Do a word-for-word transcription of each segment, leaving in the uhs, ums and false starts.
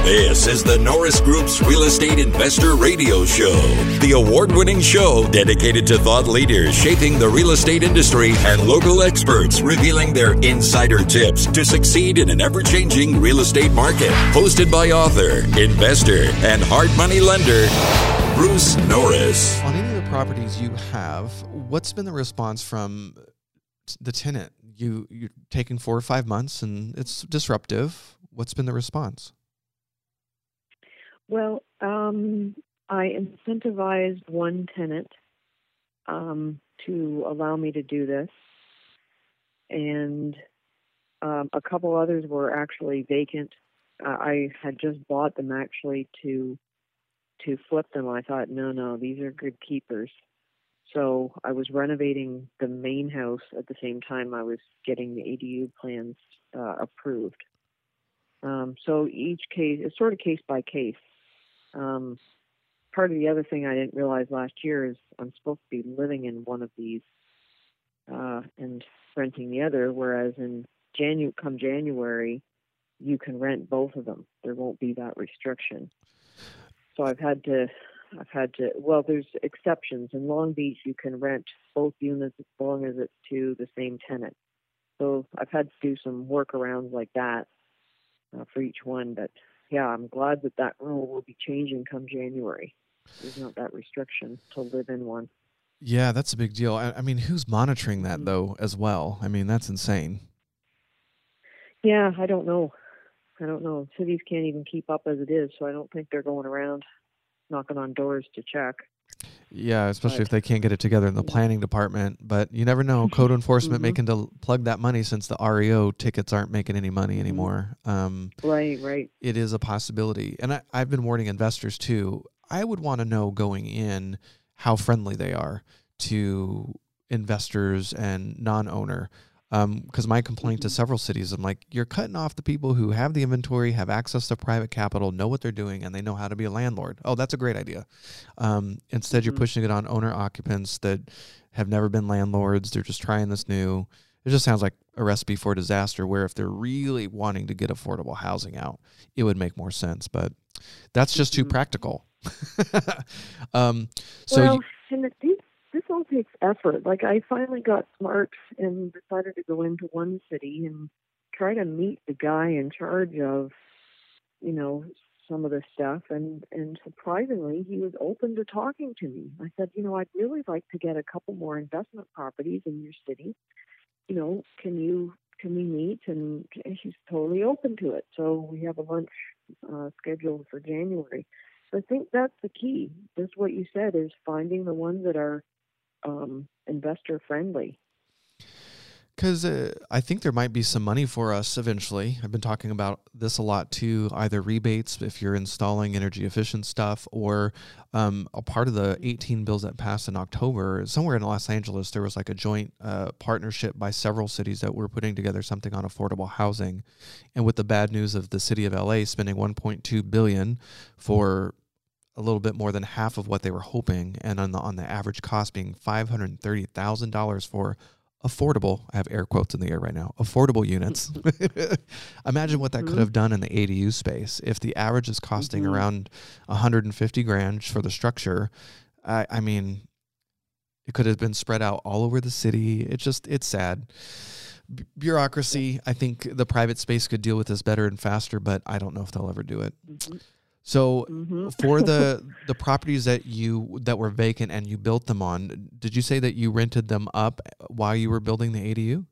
This is the Norris Group's Real Estate Investor Radio Show, the award-winning show dedicated to thought leaders shaping the real estate industry and local experts revealing their insider tips to succeed in an ever-changing real estate market. Hosted by author, investor, and hard money lender, Bruce Norris. On any of the properties you have, what's been the response from the tenant? You, you're taking four or five months and it's disruptive. What's been the response? Well, um, I incentivized one tenant um, to allow me to do this, and um, a couple others were actually vacant. Uh, I had just bought them actually to to flip them. I thought, no, no, these are good keepers. So I was renovating the main house at the same time I was getting the A D U plans uh, approved. Um, so each case, it's sort of case by case. Um, part of the other thing I didn't realize last year is I'm supposed to be living in one of these uh, and renting the other, whereas in Janu- come January, you can rent both of them. There won't be that restriction. So I've had to, I've had to, well, there's exceptions. In Long Beach, you can rent both units as long as it's to the same tenant. So I've had to do some workarounds like that uh, for each one, but yeah, I'm glad that that rule will be changing come January. There's not that restriction to live in one. Yeah, that's a big deal. I, I mean, who's monitoring that, though, as well? I mean, that's insane. Yeah, I don't know. I don't know. Cities can't even keep up as it is, so I don't think they're going around knocking on doors to check. Yeah, especially but, if they can't get it together in the planning department. But you never know. Code enforcement mm-hmm. making to plug that money since the R E O tickets aren't making any money anymore. Um, right, right. It is a possibility. And I, I've been warning investors, too. I would want to know going in how friendly they are to investors and non-owner. Because um, my complaint mm-hmm. to several cities, I'm like, you're cutting off the people who have the inventory, have access to private capital, know what they're doing, and they know how to be a landlord. Oh, that's a great idea. Um, instead, mm-hmm. you're pushing it on owner occupants that have never been landlords. They're just trying this new. It just sounds like a recipe for disaster, where if they're really wanting to get affordable housing out, it would make more sense. But that's just too mm-hmm. practical. um, so well, you, and it, these This all takes effort. Like, I finally got smart and decided to go into one city and try to meet the guy in charge of, you know, some of this stuff. And, and surprisingly, he was open to talking to me. I said, you know, I'd really like to get a couple more investment properties in your city. You know, can you, can we meet? And he's totally open to it. So we have a lunch uh, scheduled for January. So I think that's the key. Just what you said is finding the ones that are Um, investor friendly. Because uh, I think there might be some money for us eventually. I've been talking about this a lot too, either rebates if you're installing energy efficient stuff, or um, a part of the eighteen bills that passed in October, somewhere in Los Angeles, there was like a joint uh, partnership by several cities that were putting together something on affordable housing. And with the bad news of the city of L A spending one point two billion dollars for a little bit more than half of what they were hoping, and on the on the average cost being five hundred thirty thousand dollars for affordable, I have air quotes in the air right now, affordable units. Imagine what that mm-hmm. could have done in the A D U space. If the average is costing mm-hmm. around one hundred fifty grand for the structure, I, I mean, it could have been spread out all over the city. It's just, it's sad. B- bureaucracy, I think the private space could deal with this better and faster, but I don't know if they'll ever do it. Mm-hmm. So mm-hmm. for the the properties that you that were vacant and you built them on, did you say that you rented them up while you were building the A D U?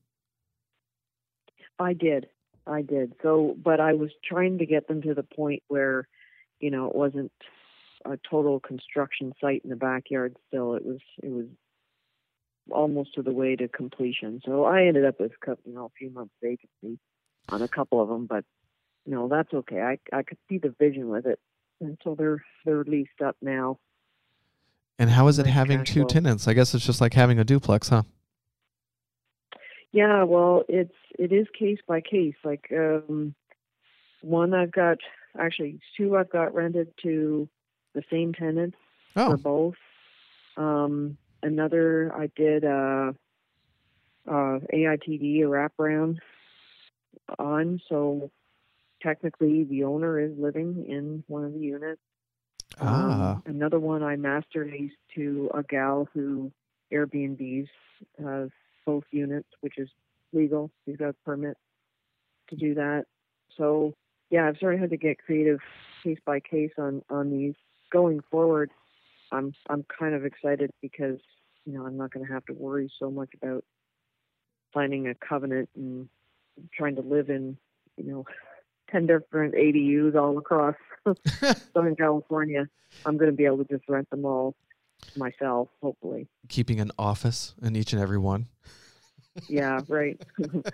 I did. I did. So, but I was trying to get them to the point where, you know, it wasn't a total construction site in the backyard still. It was it was almost to the way to completion. So I ended up with, you know, a few months vacancy on a couple of them, but no, that's okay. I I could see the vision with it, and so they're they're leased up now. And how is it Nice having two flow. tenants? I guess it's just like having a duplex, huh? Yeah, well, it's it is case by case. Like um, one I've got, actually two I've got rented to the same tenants oh. for both. Um, another I did uh, uh, A I T D, a wraparound on, so technically the owner is living in one of the units. Ah. Um, another one I master leased to a gal who Airbnbs uh, both units, which is legal. She's got a permit to do that. So yeah, I've sort of had to get creative case by case on, on these. Going forward, I'm I'm kind of excited because, you know, I'm not going to have to worry so much about finding a covenant and trying to live in, you know, ten different A D Us all across Southern California. I'm going to be able to just rent them all myself, hopefully. Keeping an office in each and every one. Yeah, right.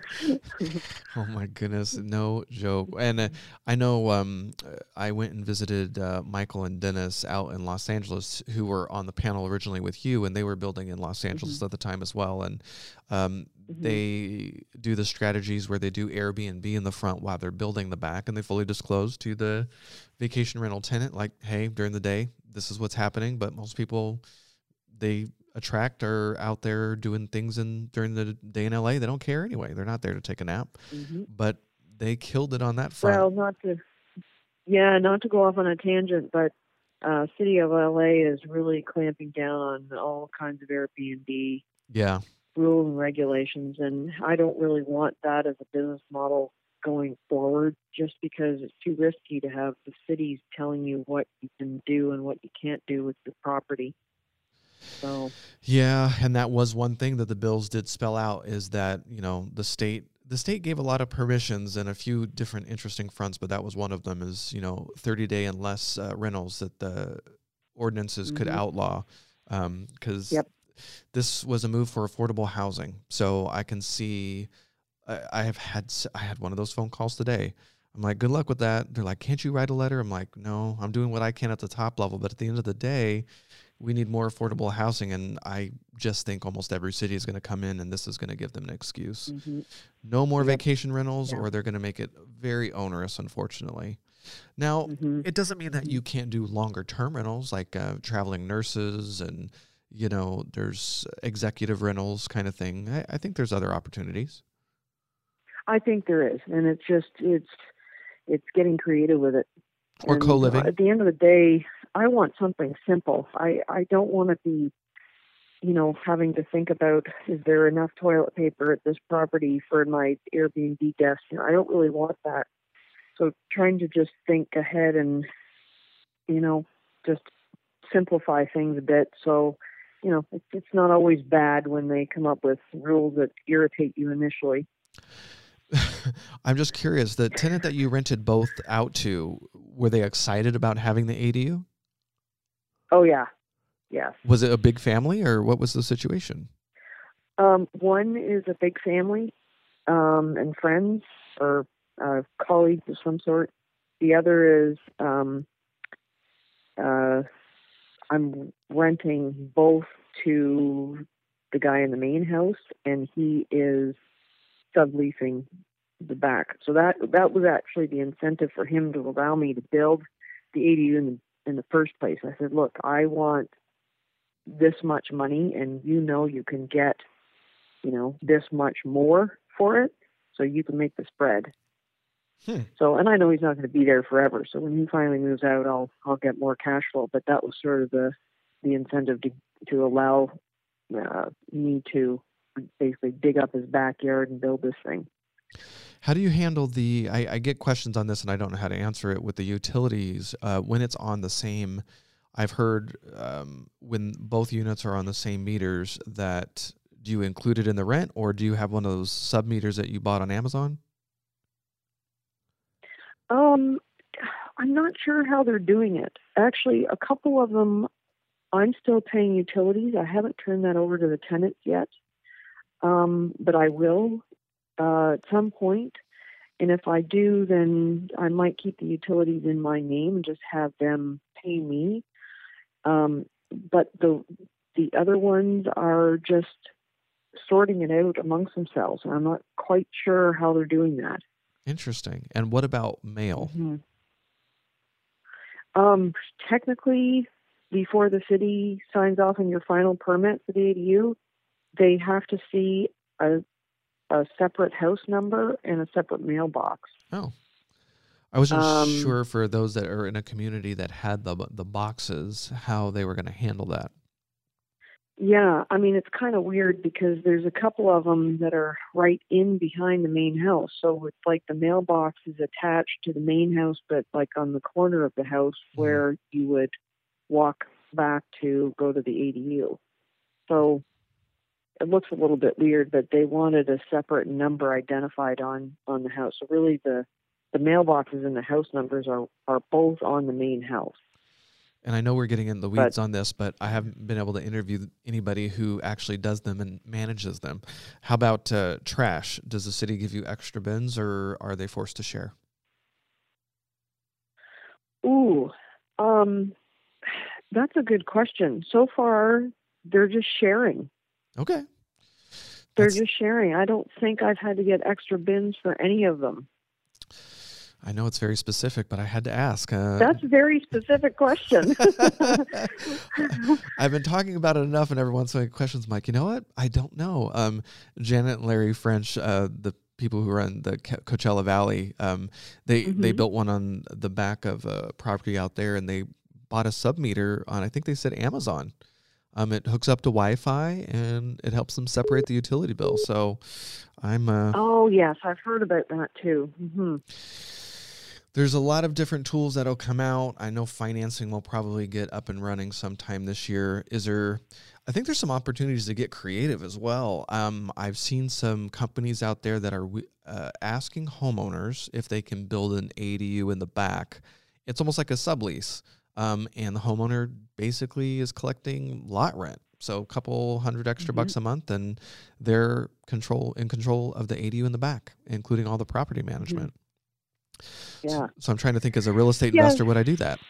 Oh my goodness, no joke. And uh, I know um, I went and visited uh, Michael and Dennis out in Los Angeles, who were on the panel originally with you, and they were building in Los Angeles mm-hmm. at the time as well. And um, mm-hmm. they do the strategies where they do Airbnb in the front while they're building the back, and they fully disclose to the vacation rental tenant, like, hey, during the day, this is what's happening. But most people, they attract are out there doing things in during the day in L A. They don't care anyway. They're not there to take a nap, mm-hmm. but they killed it on that front. Well, not to, yeah, not to go off on a tangent, but uh, City of L A is really clamping down on all kinds of Airbnb yeah. rules and regulations, and I don't really want that as a business model going forward, just because it's too risky to have the cities telling you what you can do and what you can't do with your property. So yeah, and that was one thing that the bills did spell out, is that, you know, the state the state gave a lot of permissions and a few different interesting fronts, but that was one of them, is, you know, thirty day and less uh, rentals that the ordinances mm-hmm. could outlaw, because um, yep. this was a move for affordable housing. So I can see, I, I have had I had one of those phone calls today. I'm like, good luck with that. They're like, can't you write a letter? I'm like, no, I'm doing what I can at the top level, but at the end of the day, we need more affordable housing, and I just think almost every city is going to come in, and this is going to give them an excuse. Mm-hmm. No more yep. vacation rentals, yeah. or they're going to make it very onerous, unfortunately. Now, mm-hmm. it doesn't mean that you can't do longer-term rentals, like uh, traveling nurses, and, you know, there's executive rentals kind of thing. I, I think there's other opportunities. I think there is, and it's just, it's it's getting creative with it. Or and, co-living. Uh, at the end of the day, I want something simple. I, I don't want to be, you know, having to think about, is there enough toilet paper at this property for my Airbnb guests? You know, I don't really want that. So trying to just think ahead and, you know, just simplify things a bit. So, you know, it's, it's not always bad when they come up with rules that irritate you initially. I'm just curious, the tenant that you rented both out to, were they excited about having the A D U? Oh, yeah. Yes. Was it a big family, or what was the situation? Um, one is a big family um, and friends, or uh, colleagues of some sort. The other is um, uh, I'm renting both to the guy in the main house, and he is subleasing the back. So that that was actually the incentive for him to allow me to build the A D U in the, in the first place. I said, look, I want this much money, and you know you can get, you know, this much more for it, so you can make the spread. Hmm. So, and I know he's not going to be there forever. So when he finally moves out, I'll I'll get more cash flow. But that was sort of the the incentive to to allow uh, me to basically dig up his backyard and build this thing. How do you handle the, I, I get questions on this and I don't know how to answer it, with the utilities uh, when it's on the same, I've heard um, when both units are on the same meters, that do you include it in the rent, or do you have one of those sub meters that you bought on Amazon? Um, I'm not sure how they're doing it. Actually, a couple of them, I'm still paying utilities. I haven't turned that over to the tenants yet. Um, but I will uh, at some point. And if I do, then I might keep the utilities in my name and just have them pay me. Um, but the the other ones are just sorting it out amongst themselves. And I'm not quite sure how they're doing that. Interesting. And what about mail? Mm-hmm. Um, technically, before the city signs off on your final permit for the A D U, they have to see a, a separate house number and a separate mailbox. Oh, I wasn't Um, sure for those that are in a community that had the the boxes, how they were going to handle that. Yeah, I mean, it's kind of weird because there's a couple of them that are right in behind the main house. So it's like the mailbox is attached to the main house, but like on the corner of the house where you would walk back to go to the A D U. So it looks a little bit weird, but they wanted a separate number identified on, on the house. So really the, the mailboxes and the house numbers are, are both on the main house. And I know we're getting in the weeds But, on this, but I haven't been able to interview anybody who actually does them and manages them. How about uh, trash? Does the city give you extra bins, or are they forced to share? ooh, um, that's a good question. So far, they're just sharing. Okay. They're That's, just sharing. I don't think I've had to get extra bins for any of them. I know it's very specific, but I had to ask. Uh, That's a very specific question. I've been talking about it enough, and every once in a while, questions, Mike. You know what? I don't know. Um, Janet and Larry French, uh, the people who run the Coachella Valley, um, they Mm-hmm. they built one on the back of a property out there, and they bought a sub meter on, I think they said Amazon. Um, it hooks up to Wi-Fi, and it helps them separate the utility bill. So, I'm. Uh, Oh, yes, I've heard about that too. Mm-hmm. There's a lot of different tools that'll come out. I know financing will probably get up and running sometime this year. Is there, I think there's some opportunities to get creative as well. Um, I've seen some companies out there that are uh, asking homeowners if they can build an A D U in the back. It's almost like a sublease. Um, and the homeowner basically is collecting lot rent. So a couple hundred extra Mm-hmm. bucks a month, and they're control in control of the A D U in the back, including all the property management. Yeah. So I'm trying to think, as a real estate Yeah. investor, would I do that?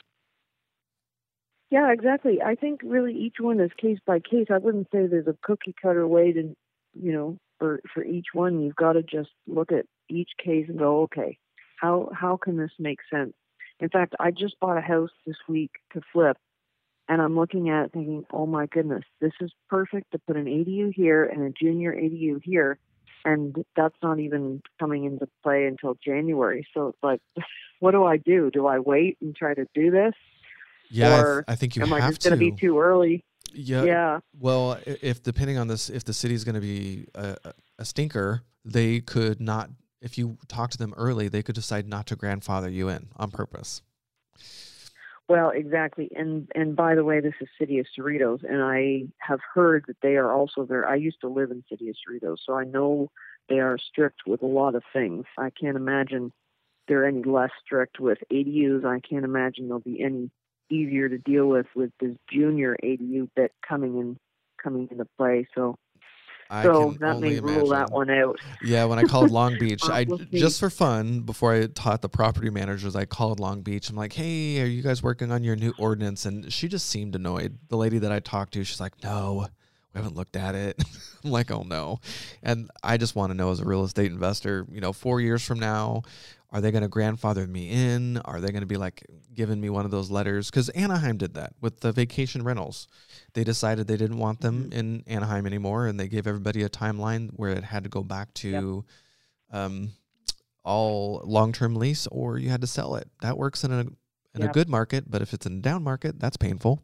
Yeah, exactly. I think really each one is case by case. I wouldn't say there's a cookie cutter way to, you know, for, for each one. You've got to just look at each case and go, okay, how how can this make sense? In fact, I just bought a house this week to flip, and I'm looking at it thinking, oh my goodness, this is perfect to put an A D U here and a junior A D U here. And that's not even coming into play until January. So it's like, what do I do? Do I wait and try to do this? Yeah, I, th- Or I think you am I have just going to. to be too early? Yeah. Yeah. Well, i- if depending on this, if the city's going to be a, a- a stinker, they could not. If you talk to them early, they could decide not to grandfather you in on purpose. Well, exactly. And and by the way, this is City of Cerritos, and I have heard that they are also there. I used to live in City of Cerritos, so I know they are strict with a lot of things. I can't imagine they're any less strict with A D Us. I can't imagine they'll be any easier to deal with with this junior A D U bit coming in coming into play. So I so can that only may rule that imagine. one out. Yeah, when I called Long Beach, Uh, I we'll see. just for fun, before I taught the property managers, I called Long Beach. I'm like, "Hey, are you guys working on your new ordinance?" And she just seemed annoyed. The lady that I talked to, she's like, "No, we haven't looked at it." I'm like, "Oh no." And I just want to know, as a real estate investor, you know, four years from now, are they going to grandfather me in? Are they going to be like giving me one of those letters? Because Anaheim did that with the vacation rentals. They decided they didn't want them in Anaheim anymore, and they gave everybody a timeline where it had to go back to um, all long-term lease, or you had to sell it. That works in a in a Yep. good market, but if it's in a down market, that's painful.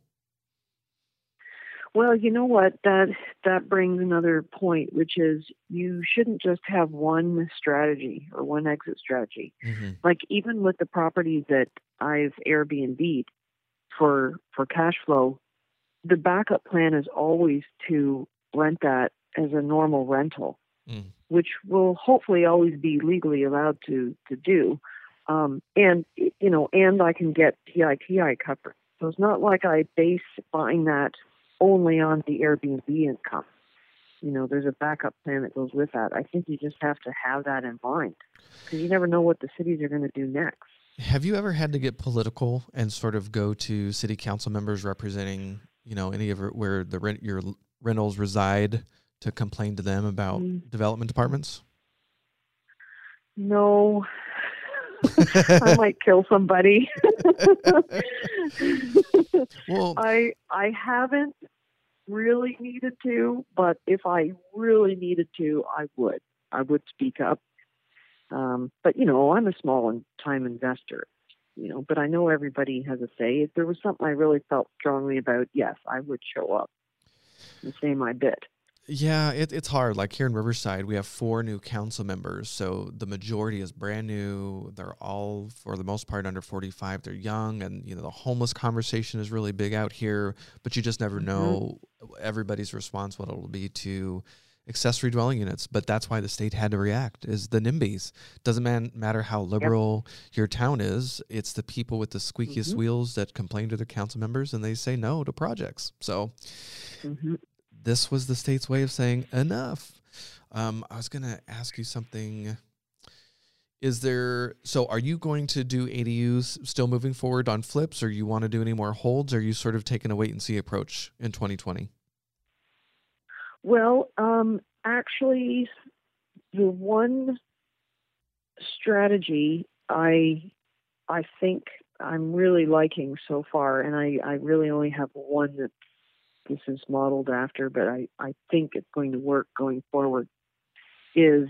Well, you know what? That that brings another point, which is you shouldn't just have one strategy or one exit strategy. Mm-hmm. Like even with the properties that I've Airbnb'd for for cash flow, the backup plan is always to rent that as a normal rental, Mm. which will hopefully always be legally allowed to to do. Um, and you know, and I can get T I T I coverage. So it's not like I base buying that only on the Airbnb income. You know, there's a backup plan that goes with that. I think you just have to have that in mind because you never know what the cities are going to do next. Have you ever had to get political and sort of go to city council members representing, you know, any of it where the rent your rentals reside to complain to them about Mm. development departments? No, I might kill somebody. Well, I I haven't really needed to, but if I really needed to, I would. I would speak up. Um, but, you know, I'm a small time investor, you know, but I know everybody has a say. If there was something I really felt strongly about, yes, I would show up and say my bit. Yeah, it, it's hard. Like here in Riverside, we have four new council members. So the majority is brand new. They're all, for the most part, under forty-five. They're young. And, you know, the homeless conversation is really big out here. But you just never Mm-hmm. know everybody's response, what it'll be to accessory dwelling units. But that's why the state had to react, is the NIMBYs. Doesn't man, matter how liberal yep. your town is. It's the people with the squeakiest mm-hmm. wheels that complain to their council members, and they say no to projects. So... Mm-hmm. This was the state's way of saying enough. Um, I was going to ask you something. Is there, so are you going to do A D Us still moving forward on flips, or you want to do any more holds? Or are you sort of taking a wait and see approach in twenty twenty? Well, um, actually, the one strategy I, I think I'm really liking so far, and I, I really only have one that this is modeled after, but I, I think it's going to work going forward, is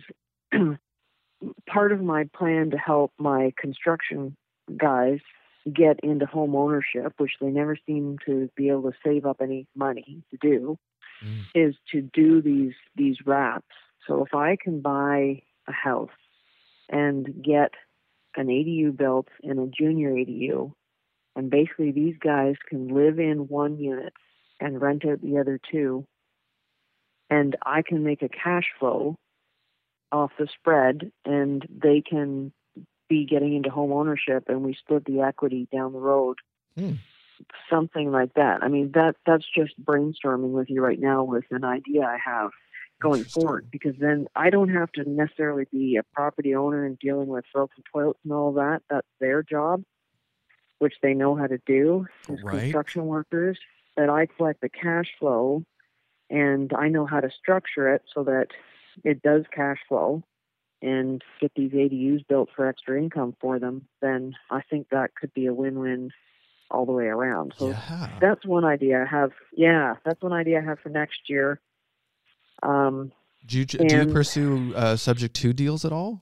part of my plan to help my construction guys get into home ownership, which they never seem to be able to save up any money to do, mm. is to do these, these wraps. So if I can buy a house and get an A D U built in a junior A D U, and basically these guys can live in one unit and rent out the other two, and I can make a cash flow off the spread, and they can be getting into home ownership, and we split the equity down the road. Hmm. Something like that. I mean, that that's just brainstorming with you right now with an idea I have going forward, because then I don't have to necessarily be a property owner and dealing with broken toilets and all that. That's their job, which they know how to do as right. construction workers. That I collect the cash flow, and I know how to structure it so that it does cash flow and get these A D Us built for extra income for them, then I think that could be a win-win all the way around. So yeah. that's one idea I have. Yeah, that's one idea I have for next year. Um, do you, do you pursue uh, subject to deals at all?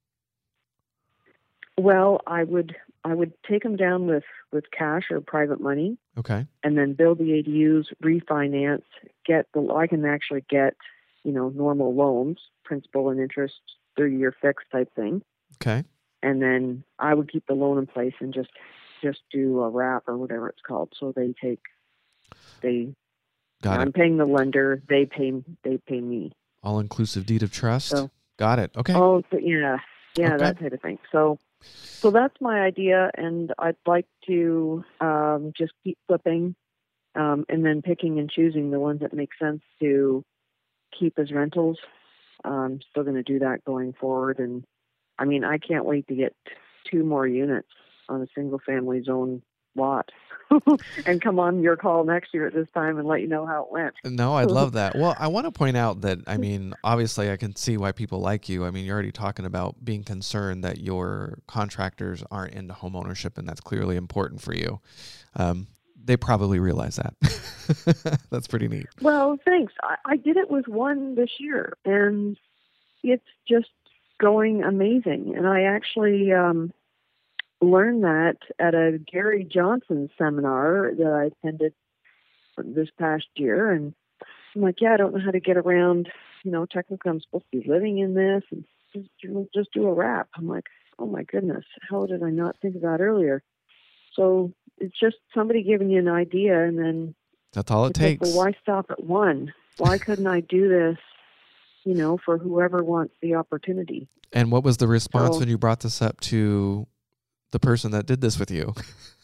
Well, I would I would take them down with, with cash or private money. Okay. And then build the A D Us, refinance, get the, I can actually get, you know, normal loans, principal and interest, thirty-year fixed type thing. Okay. And then I would keep the loan in place and just, just do a wrap or whatever it's called. So they take, they, Got I'm it. paying the lender, they pay, they pay me. All-inclusive deed of trust. So, Got it. Okay. Oh, yeah. Yeah, okay. that type of thing. So, So that's my idea, and I'd like to um, just keep flipping um, and then picking and choosing the ones that make sense to keep as rentals. I'm still going to do that going forward. And, I mean, I can't wait to get two more units on a single-family zone lot and come on your call next year at this time and let you know how it went. No, I'd love that. Well, I want to point out that, I mean, obviously I can see why people like you. I mean, you're already talking about being concerned that your contractors aren't into home ownership, and that's clearly important for you. Um, they probably realize that. That's pretty neat. Well, thanks. I, I did it with one this year, and it's just going amazing. And I actually... Um, learned that at a Gary Johnson seminar that I attended this past year. And I'm like, yeah, I don't know how to get around, you know, technically I'm supposed to be living in this and just, just do a wrap. I'm like, oh my goodness, how did I not think of that earlier? So it's just somebody giving you an idea, and then that's all it takes. Like, well, why stop at one? Why couldn't I do this, you know, for whoever wants the opportunity? And what was the response so, when you brought this up to the person that did this with you?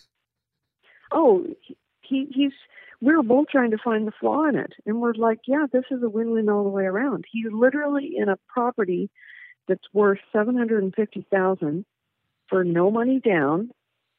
Oh, he, he's, we were both trying to find the flaw in it. And we're like, yeah, this is a win-win all the way around. He's literally in a property that's worth seven hundred fifty thousand dollars for no money down.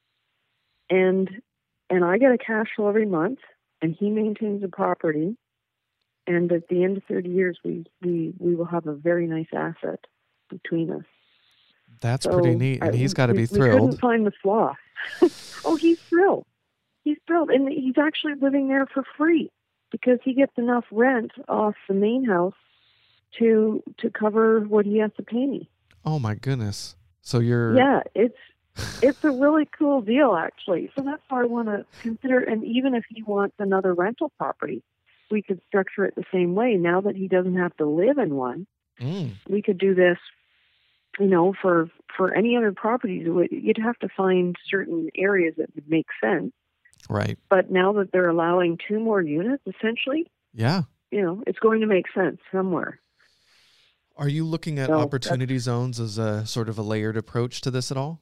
And, and I get a cash flow every month, and he maintains the property. And at the end of thirty years, we, we, we will have a very nice asset between us. That's so pretty neat, and I, he's got to be we, thrilled. We couldn't find the flaw. Oh, he's thrilled. He's thrilled, and he's actually living there for free because he gets enough rent off the main house to to cover what he has to pay me. Oh my goodness. So you're Yeah, it's it's a really cool deal, actually. So that's why I want to consider. And even if he wants another rental property, we could structure it the same way. Now that he doesn't have to live in one, mm, we could do this. You know, for for any other properties, you'd have to find certain areas that would make sense. right. But now that they're allowing two more units, essentially, Yeah. you know, it's going to make sense somewhere. Are you looking at So opportunity zones as a sort of a layered approach to this at all?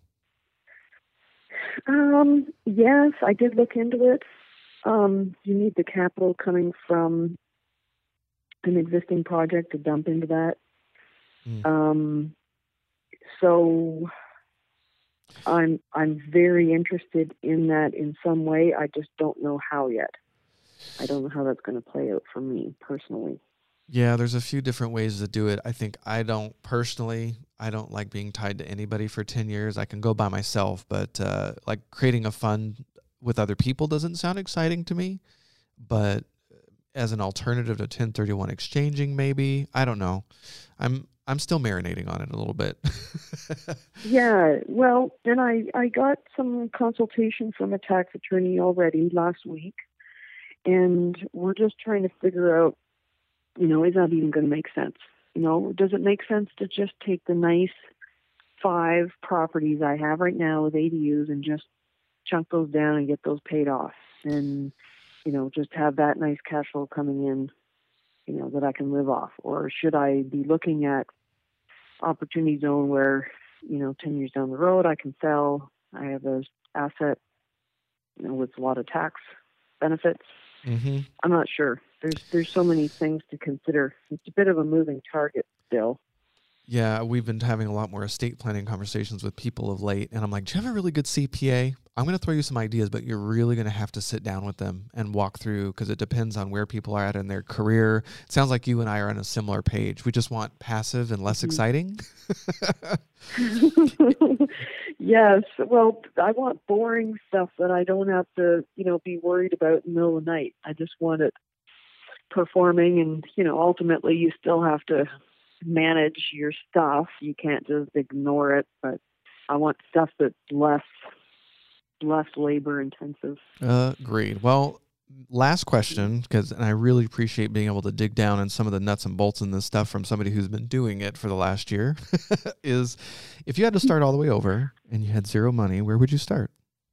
Um, yes, I did look into it. Um, you need the capital coming from an existing project to dump into that. Mm. Um, so I'm I'm very interested in that in some way. I just don't know how yet. I don't know how that's going to play out for me personally. Yeah, there's a few different ways to do it. I think I don't personally, I don't like being tied to anybody for ten years. I can go by myself, but uh, like creating a fund with other people doesn't sound exciting to me. But as an alternative to ten thirty-one exchanging, maybe, I don't know. I'm I'm still marinating on it a little bit. Yeah, well, and I, I got some consultation from a tax attorney already last week, and we're just trying to figure out, you know, is that even going to make sense? You know, does it make sense to just take the nice five properties I have right now with A D Us and just chunk those down and get those paid off and, you know, just have that nice cash flow coming in, you know, that I can live off? Or should I be looking at opportunity zone where, you know, ten years down the road I can sell, I have an asset, you know, with a lot of tax benefits? Mm-hmm. I'm not sure. There's there's so many things to consider. It's a bit of a moving target still. Yeah, we've been having a lot more estate planning conversations with people of late, and I'm like, do you have a really good C P A? I'm going to throw you some ideas, but you're really going to have to sit down with them and walk through, because it depends on where people are at in their career. It sounds like you and I are on a similar page. We just want passive and less Mm-hmm. exciting. Yes. Well, I want boring stuff that I don't have to, you know, be worried about in the middle of the night. I just want it performing, and, you know, ultimately you still have to manage your stuff. You can't just ignore it, but I want stuff that's less less labor intensive. Uh, agreed. Well, last question, because and I really appreciate being able to dig down in some of the nuts and bolts in this stuff from somebody who's been doing it for the last year, is if you had to start all the way over and you had zero money, where would you start?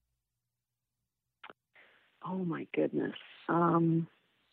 Oh my goodness. Um,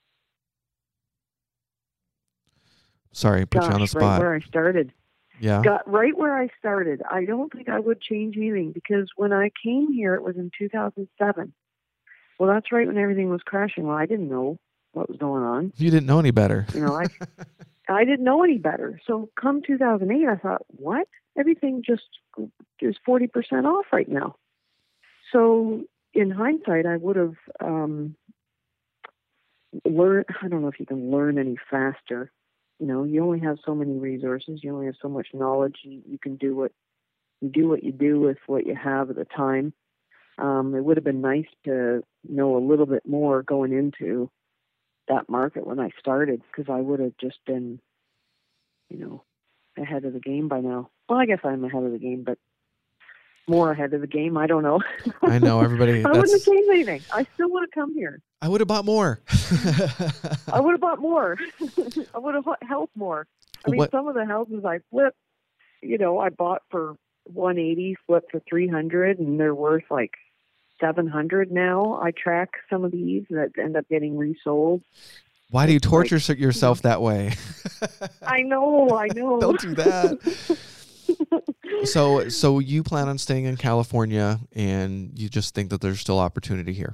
Sorry, put gosh, you on the right spot. where I started. Yeah. Got right where I started. I don't think I would change anything, because when I came here, it was in two thousand seven. Well, that's right when everything was crashing. Well, I didn't know what was going on. You didn't know any better. You know, I I didn't know any better. So come two thousand eight, I thought, what? Everything just is forty percent off right now. So in hindsight, I would have um, learned. I don't know if you can learn any faster. You know, you only have so many resources. You only have so much knowledge. You, you can do what you do what you do with what you have at the time. Um, it would have been nice to know a little bit more going into that market when I started, because I would have just been, you know, ahead of the game by now. Well, I guess I'm ahead of the game, but more ahead of the game. I don't know. I know everybody. I wouldn't have That's, changed anything. I still would have come here. I would have bought more. I would have bought more. I would have helped more. I mean, What- some of the houses I flipped, you know, I bought for one eighty, flipped for three hundred, and they're worth like seven hundred now. I track some of these that end up getting resold. Why do you It's torture like, yourself that way? I know, I know. Don't do that. So, so you plan on staying in California, and you just think that there's still opportunity here?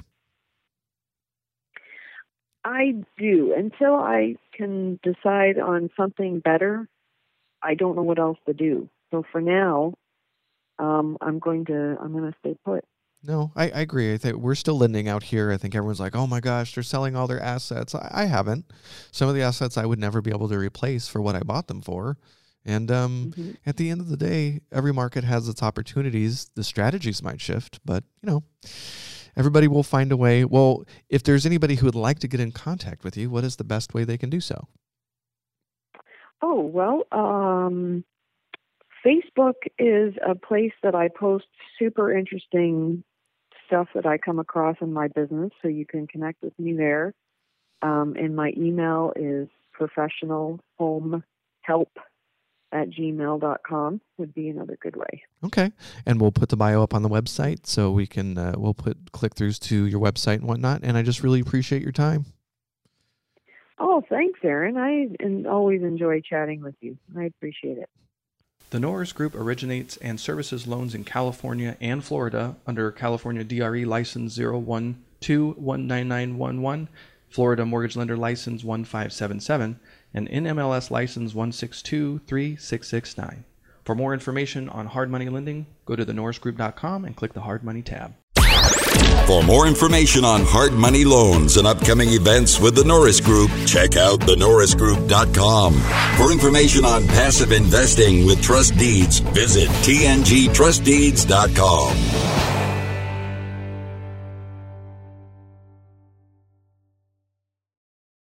I do. Until I can decide on something better, I don't know what else to do. So for now, um, I'm going to I'm going to stay put. No, I, I agree. I think we're still lending out here. I think everyone's like, oh my gosh, they're selling all their assets. I, I haven't. Some of the assets I would never be able to replace for what I bought them for. And um, Mm-hmm. at the end of the day, every market has its opportunities. The strategies might shift, but you know, everybody will find a way. Well, if there's anybody who would like to get in contact with you, what is the best way they can do so? Oh, well, um, Facebook is a place that I post super interesting stuff that I come across in my business, so you can connect with me there. Um, and my email is professionalhomehelp at gmail dot com would be another good way. Okay. And we'll put the bio up on the website so we can, uh, we'll put click-throughs to your website and whatnot. And I just really appreciate your time. Oh, thanks, Aaron. I and always enjoy chatting with you. I appreciate it. The Norris Group originates and services loans in California and Florida under California D R E license zero one two one nine nine one one, Florida Mortgage Lender license one five seven seven, and N M L S license one six two three six six nine. For more information on hard money lending, go to the norris group dot com and click the Hard Money tab. For more information on hard money loans and upcoming events with the Norris Group, check out the norris group dot com. For information on passive investing with trust deeds, visit t n g trust deeds dot com.